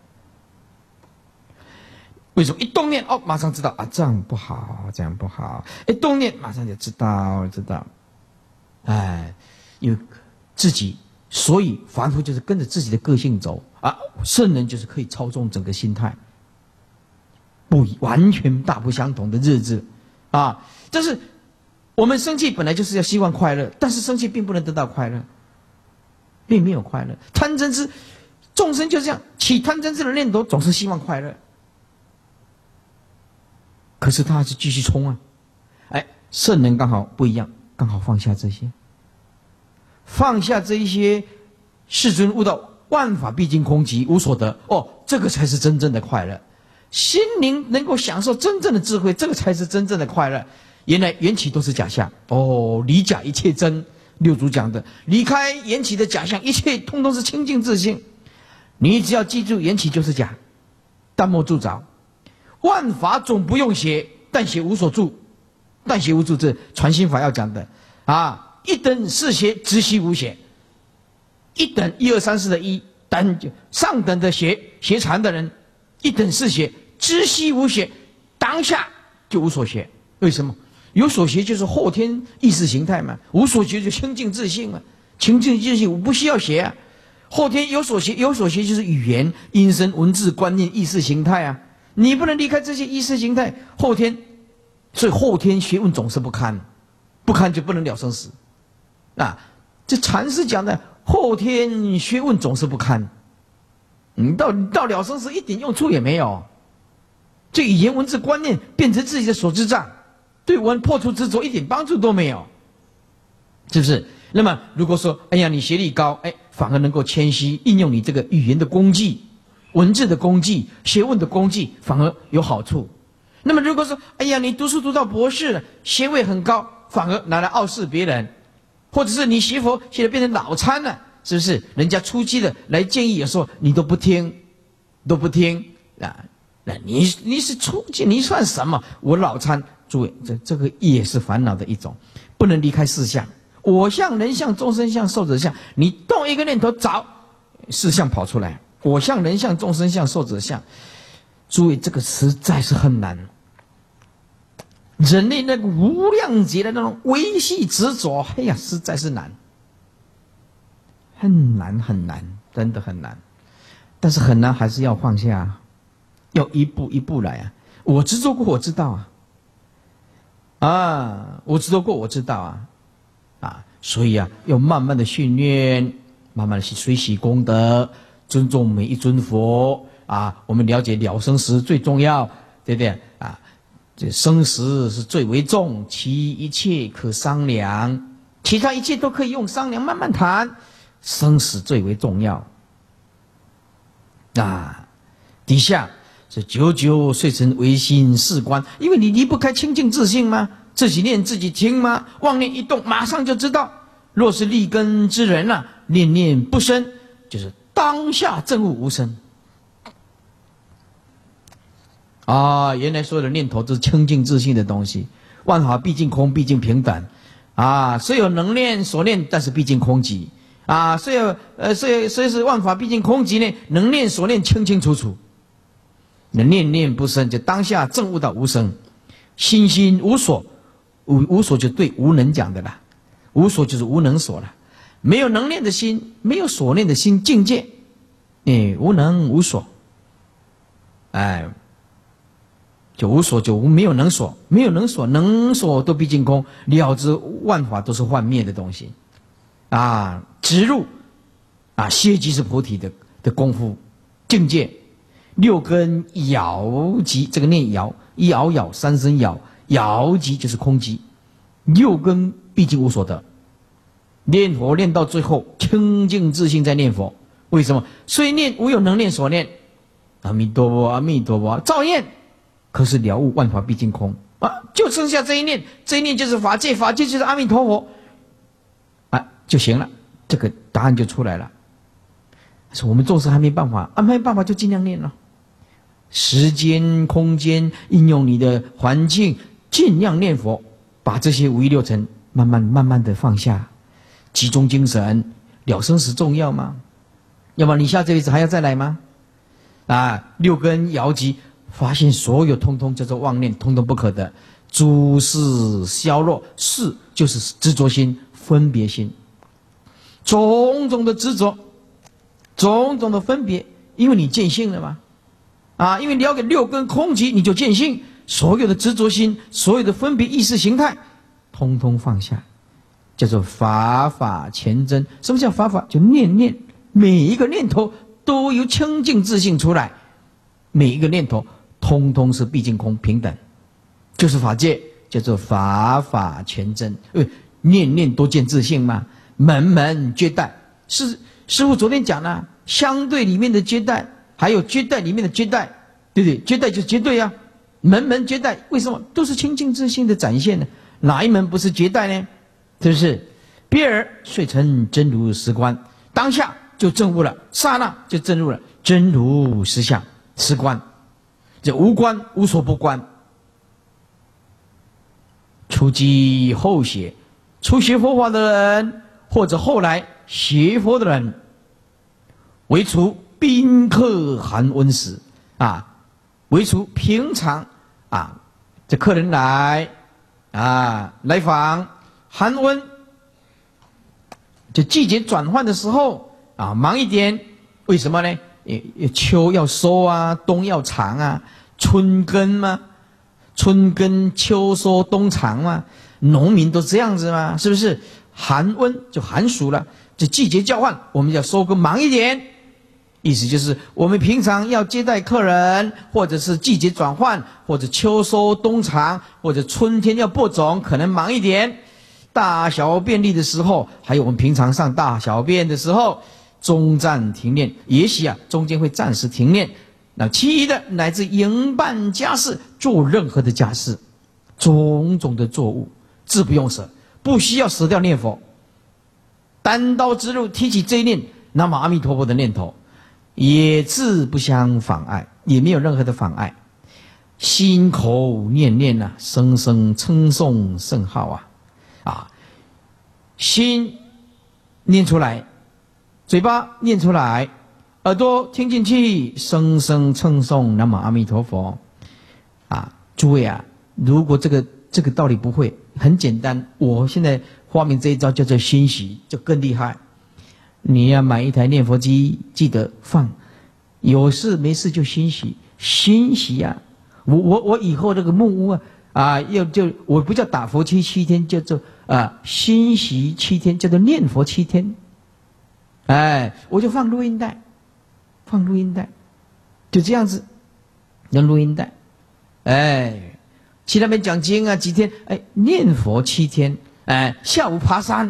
为什么一动念哦，马上知道啊，这样不好，这样不好。一动念马上就知道。哎，因为自己，所以凡夫就是跟着自己的个性走啊，圣人就是可以操纵整个心态。完全大不相同的日子啊！就是我们生气本来就是要希望快乐，但是生气并不能得到快乐，并没有快乐。贪嗔痴，众生就这样起贪嗔痴的念头，总是希望快乐，可是他还是继续冲啊！哎，圣人刚好不一样，刚好放下这些，放下这一些，世尊悟道，万法毕竟空寂，无所得。哦，这个才是真正的快乐。心灵能够享受真正的智慧，这个才是真正的快乐。原来缘起都是假象哦，离假一切真。六祖讲的，离开缘起的假象，一切通通是清净自性。你只要记住，缘起就是假，但莫助着。万法总不用学，但学无所住。但学无住，这传心法要讲的啊。一等是学，直习无学。一等1、2、3、4的一，但上等的学禅的人。一等是学，知悉无学，当下就无所学。为什么？有所学就是后天意识形态嘛，无所学就清净自性嘛。清净自性我不需要学啊。后天有所学，有所学就是语言、音声、文字、观念、意识形态啊。你不能离开这些意识形态。后天，所以后天学问总是不堪， 不堪就不能了生死。啊，这禅师讲的后天学问总是不堪，你到了生死一点用处也没有。这语言文字观念变成自己的所知障，对我们破除执着一点帮助都没有，是不是？那么如果说哎呀你学历高，反而能够谦虚，应用你这个语言的功技、文字的功技、学问的功技，反而有好处。那么如果说哎呀你读书读到博士了，学位很高，反而拿来傲视别人，或者是你学佛现在变成脑残了，是不是？人家出击的来建议，有时候你都不听啊。那你是出击，你算什么？我脑残。诸位，这个也是烦恼的一种，不能离开四相：我相、人相、众生相、寿者相。你动一个念头，找四相跑出来。我相、人相、众生相、寿者相。诸位，这个实在是很难。人类那个无量劫的那种维系执着，哎呀，实在是难，很难，真的很难。但是很难，还是要放下，要一步一步来啊！我执着过，我知道我执着过，我知道所以要慢慢的训练，慢慢的去随喜功德，尊重每一尊佛我们了解了生死最重要，对不对这生死是最为重，其一切可商量，其他一切都可以用商量慢慢谈，生死最为重要底下是久久遂成唯心是观，因为你离不开清净自性吗？自己念自己听吗？妄念一动马上就知道。若是立根之人念念不生，就是当下证悟无生原来所有的念头都是清净自性的东西，万法毕竟空，毕竟平等虽有能念所念，但是毕竟空寂虽是万法毕竟空寂呢，能念所念清清楚楚，念念不生，就当下证悟到无生。心心无所，无所就对无能讲的啦，无所就是无能所了，没有能念的心，没有所念的心境界，无能无所，就无所就没有能所，没有能所，能所都毕竟空，了知万法都是幻灭的东西直入歇即是菩提的功夫境界。六根摇即，这个念摇，一摇摇，三声摇，摇即就是空寂，六根毕竟无所得。念佛念到最后，清净自性在念佛，为什么？虽念无有能念所念，阿弥陀佛，阿弥陀佛，照念，可是了悟万法毕竟空就剩下这一念，这一念就是法界，法界就是阿弥陀佛就行了，这个答案就出来了。我们做事还没办法，没办法就尽量念了。时间空间应用你的环境，尽量念佛，把这些五欲六尘慢慢的放下，集中精神，了生死重要吗？要不然你下这辈子还要再来吗？六根摇即，发现所有通通叫做妄念，通通不可得。诸事消落，事就是执着心、分别心，种种的执着，种种的分别，因为你见性了嘛因为了解六根空寂，你就见性，所有的执着心，所有的分别意识形态，通通放下，叫做法法全真。什么叫法法？就念念，每一个念头都由清净自性出来，每一个念头通通是毕竟空平等，就是法界，叫做法法全真。念念都见自性嘛，门门皆待。师父昨天讲了，相对里面的接待，还有接待里面的接待，对不对？接待就是绝对门门接待，为什么？都是清净自性的展现呢？哪一门不是接待呢？是不是？别而遂成真如实观，当下就证悟了，刹那就证悟了真如实相实观，这无观无所不观。初机后学，初学佛法的人，或者后来学佛的人，唯除宾客寒温时唯除平常这客人来来访寒温，这季节转换的时候忙一点，为什么呢？秋要收冬要藏春耕嘛，春耕秋收冬藏嘛农民都这样子嘛，是不是？寒温就寒暑了，这季节交换，我们要收割忙一点。意思就是我们平常要接待客人，或者是季节转换，或者秋收冬藏，或者春天要播种，可能忙一点。大小便利的时候，还有我们平常上大小便的时候，中暂停练，也许中间会暂时停练。那其余的乃至营办家事，做任何的家事，种种的作物，自不用舍，不需要舍掉念佛。单刀直入提起这一念南无阿弥陀佛的念头，也自不相妨碍，也没有任何的妨碍。心口念念声声称颂圣号心念出来，嘴巴念出来，耳朵听进去，声声称颂南无阿弥陀佛。诸位如果这个道理不会，很简单，我现在发明这一招叫做熏习，就更厉害。你要买一台念佛机，记得放，有事没事就熏习，熏习我以后这个木屋我不叫打佛七7天，叫做熏习7天，叫做念佛7天。我就放录音带，就这样子，用录音带。去那边讲经几天，念佛7天，下午爬山，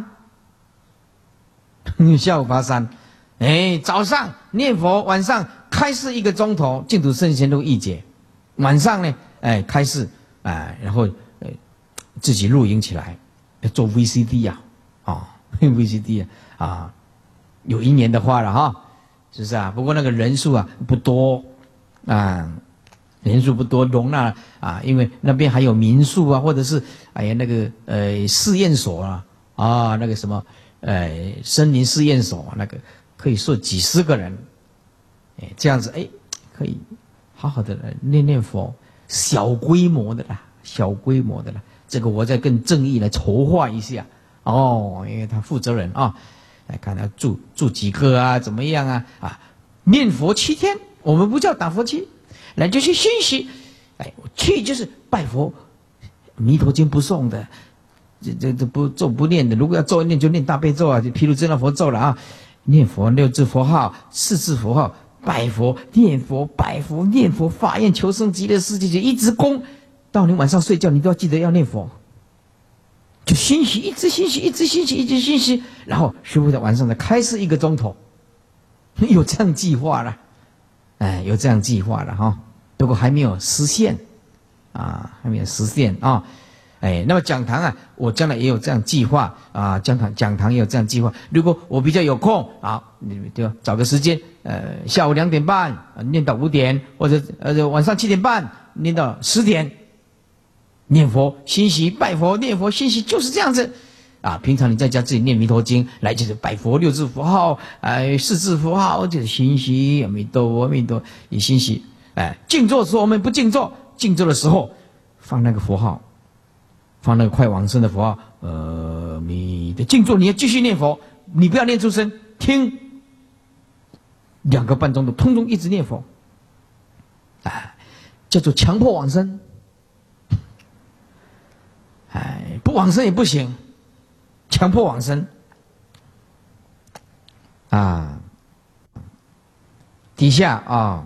早上念佛，晚上开示1个钟头，净土圣贤录译解，晚上呢，开示，然后自己录音起来，做 VCD VCD 有1年的话了是不是不过那个人数不多人数不多，容纳因为那边还有民宿或者是那个试验所那个什么森林试验所，那个可以说几十个人，这样子可以好好的来念佛，小规模的啦，这个我再跟正义来筹划一下因为他负责人来看他住几个怎么样念佛7天，我们不叫打佛七，来就去熏习，去就是拜佛，弥陀经不诵的，这不咒不念的，如果要咒念就念大悲咒就譬如真的佛咒了念佛6字佛号4字佛号，拜佛念佛拜佛念佛，法愿求生极乐世界，就一直供到你晚上睡觉，你都要记得要念佛，就熏习，一直熏习，然后师父在晚上再开示1个钟头，有这样计划了，不过还没有实现那么讲堂我将来也有这样计划讲堂也有这样计划。如果我比较有空你就找个时间下午2点半念到5点，或者晚上7点半念到10点，念佛熏习，拜佛念佛熏习，就是这样子平常你在家自己念弥陀经，来就是拜佛6字佛号4字佛号，就是熏习阿弥陀佛阿弥陀也熏习。静坐的时候我们不静坐，静坐的时候放那个佛号，放那个快往生的佛号，你的静坐你要继续念佛，你不要念出声，听2个半钟头，通通一直念佛，叫做强迫往生。不往生也不行，强迫往生底下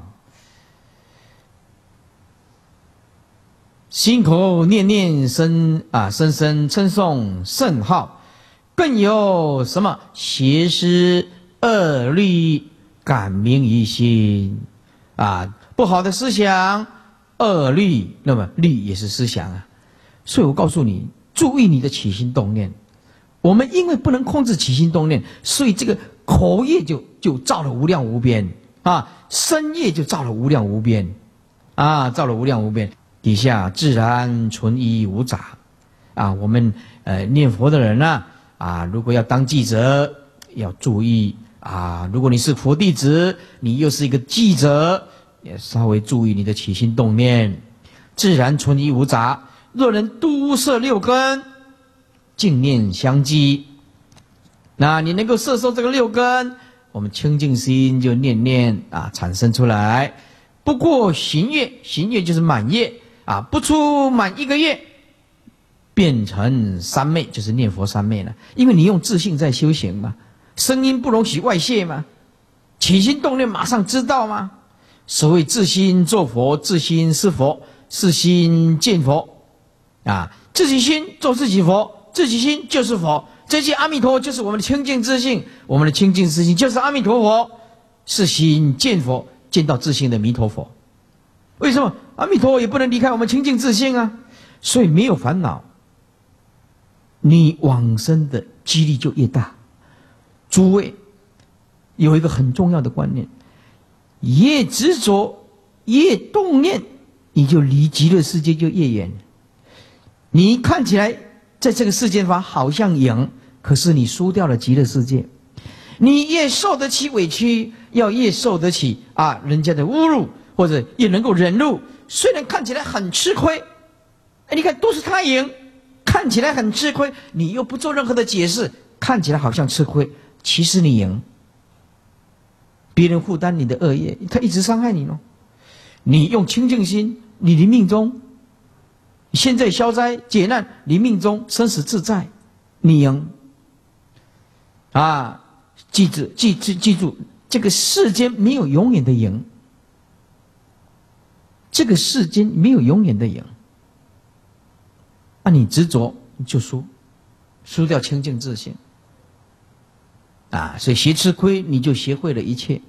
心口念念声声称颂圣号，更有什么邪思恶虑感明于心不好的思想恶虑，那么虑也是思想所以我告诉你，注意你的起心动念。我们因为不能控制起心动念，所以这个口业就造了无量无边身业就造了无量无边底下自然纯一无杂我们念佛的人如果要当记者，要注意如果你是佛弟子，你又是一个记者，也稍微注意你的起心动念，自然纯一无杂。若能都摄6根，净念相继，那你能够摄受这个6根，我们清净心就念念产生出来。不过行月就是满月不出满1个月， 变成三昧，就是念佛三昧了。因为你用自性在修行嘛，声音不容许外泄嘛，起心动念马上知道吗？所谓自心作佛，自心是佛，自心见佛啊！自己心做自己佛，自己心就是佛。这些阿弥陀就是我们的清净自性，我们的清净自性就是阿弥陀佛，是心见佛，见到自性的弥陀佛。为什么阿弥陀也不能离开我们清净自性啊？所以没有烦恼，你往生的几率就越大。诸位有一个很重要的观念，越执着越动念，你就离极乐世界就越远。你看起来在这个世间法好像赢，可是你输掉了极乐世界。你越受得起委屈，要越受得起人家的侮辱，或者也能够忍辱。虽然看起来很吃亏，你看都是他赢，看起来很吃亏，你又不做任何的解释，看起来好像吃亏，其实你赢。别人负担你的恶业，他一直伤害你咯。你用清净心，你临命终，现在消灾解难，临命终生死自在，你赢。记住，这个世间没有永远的赢，这个世间没有永远的赢。你执着你就输掉清净自性所以学吃亏，你就学会了一切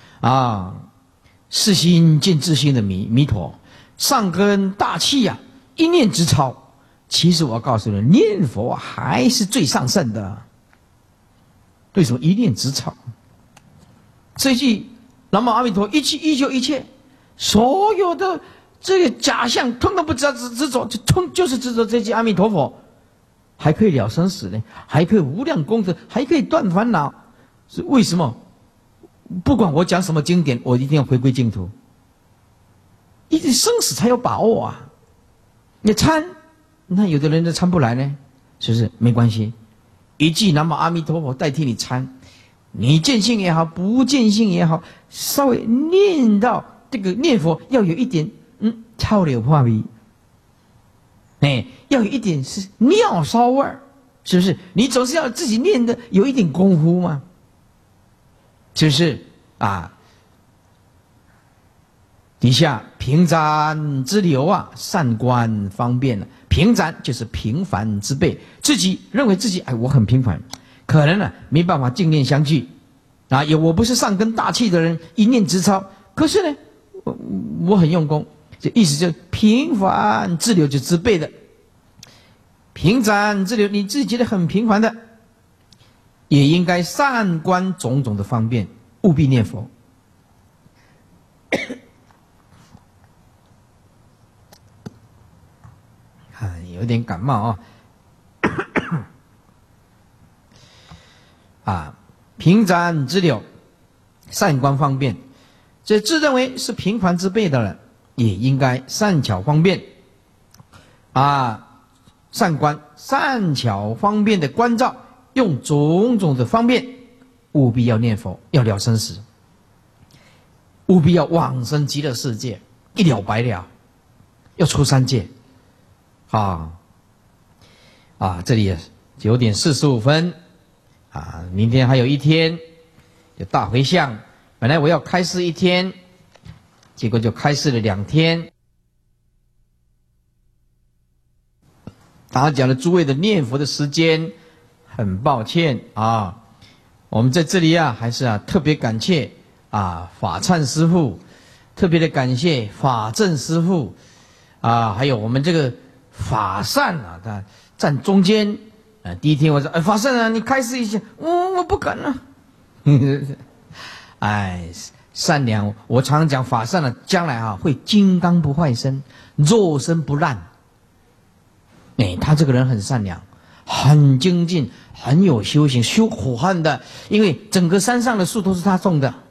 是心见自性的弥陀，上根大气一念之超。其实我告诉你，念佛还是最上圣的。为什么一念之超？这句南无阿弥陀一气依旧一切，所有的这个假象通通不执着，就是执着这句阿弥陀佛，还可以了生死呢，还可以无量功德，还可以断烦恼。是为什么？不管我讲什么经典，我一定要回归净土。一定生死才有把握你参，那有的人就参不来呢，是不是？没关系，一句南无阿弥陀佛代替你参，你见性也好，不见性也好，稍微念到这个念佛要有一点超流化味，要有一点是尿骚味儿，是不是？你总是要自己念的有一点功夫嘛，是不是底下平展之流善观方便平展就是平凡之辈，自己认为自己我很平凡，可能没办法净念相续我不是上根大气的人，一念直超，可是呢我很用功，这意思就是平凡之流就之辈的平展之流，你自己觉得很平凡的，也应该善观种种的方便，务必念佛。有点感冒平展之流，善观方便，这自认为是平凡之辈的人，也应该善巧方便善观善巧方便的关照，用种种的方便，务必要念佛，要了生死，务必要往生极乐世界，一了百了，要出三界这里9点45分明天还有一天有大回向，本来我要开示1天，结果就开示了2天。打搅了诸位的念佛的时间，很抱歉我们在这里还是特别感谢法忏师父，特别的感谢法正师父还有我们这个法善他站中间第一天我说法善你开示一下，我不敢善良，我常常讲法善将来会金刚不坏身，肉身不烂他这个人很善良，很精进，很有修行，修苦恨的，因为整个山上的树都是他种的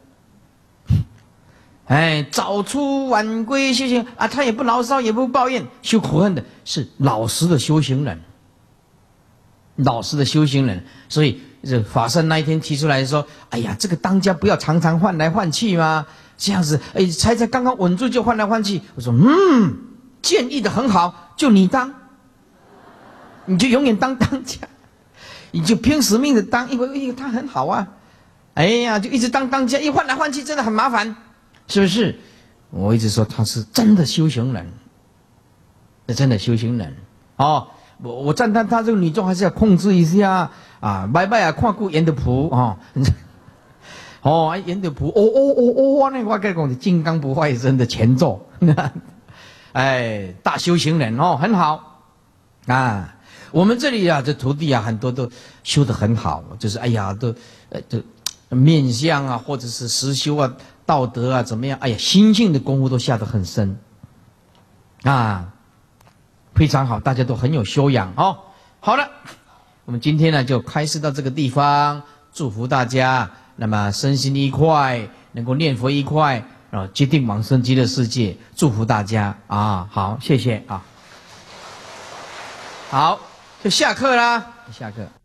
早出晚归修行他也不牢骚，也不抱怨，修苦恨的是老实的修行人，所以这法善那一天提出来说，这个当家不要常常换来换去吗？这样子才刚刚稳住就换来换去。我说建议的很好，就你当你就永远当家，你就拼死命的当，因为他很好啊。哎呀，就一直当家，一换来换去真的很麻烦，是不是？我一直说他是真的修行人，是真的修行人哦。我赞叹他这个女众还是要控制一下啊，拜拜啊，看顾严德普哦。哦，严德普，那我跟你讲，金刚不坏身的前奏，哎，大修行人哦，很好啊。我们这里啊，这徒弟啊，很多都修得很好，就是哎呀，都面相啊，或者是实修啊、道德啊，怎么样？哎呀，心性的功夫都下得很深啊，非常好，大家都很有修养哦。好了，我们今天呢就开示到这个地方，祝福大家。那么身心愉快，能够念佛愉快，决定往生极乐世界，祝福大家啊！好，谢谢啊！好，就下课啦，下课。